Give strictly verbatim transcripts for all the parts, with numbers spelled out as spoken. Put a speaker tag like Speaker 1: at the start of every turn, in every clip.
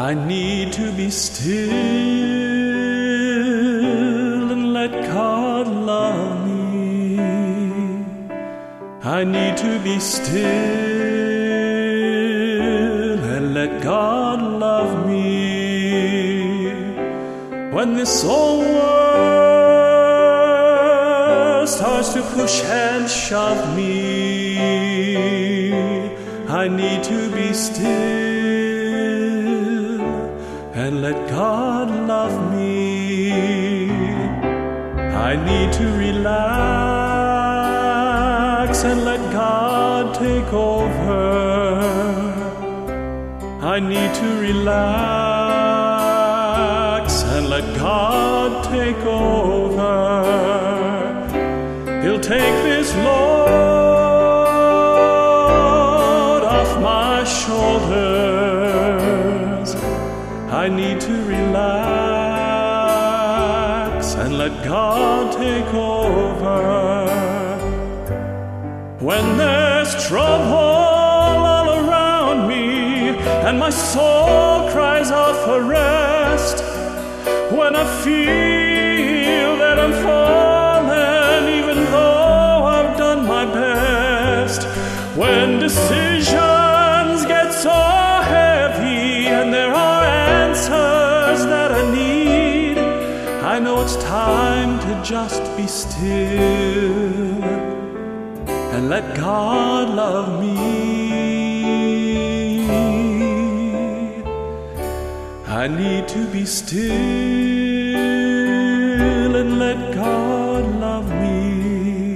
Speaker 1: I need to be still and let God love me. I need to be still and let God love me. When this old world starts to push and shove me, I need to be still and let God love me. I need to relax and let God take over. I need to relax and let God take over. He'll take this load off my shoulders. I need to relax and let God take over. When there's trouble all around me and my soul cries out for rest, when I feel that I'm falling even though I've done my best, when decisions get so heavy and there are answers that I need, I know it's time to just be still and let God love me. I need to be still and let God love me.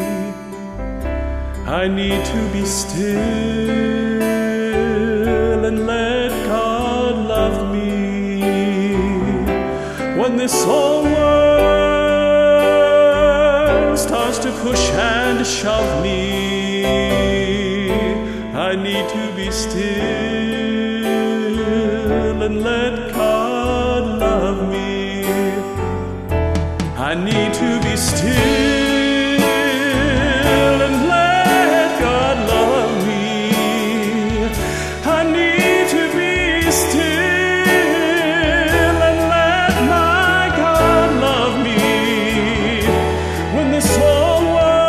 Speaker 1: I need to be still and let God love me. When this whole world starts to push and shove me, I need to be still and let God love me. I need to be still and let God love me. I need to be still and let my God love me. When this whole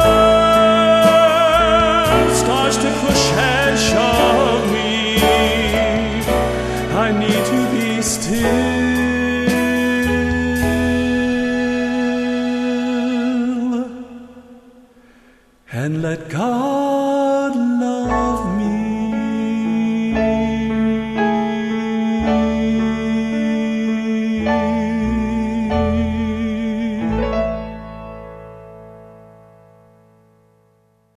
Speaker 1: world starts to push and shove me, I need to be still and let God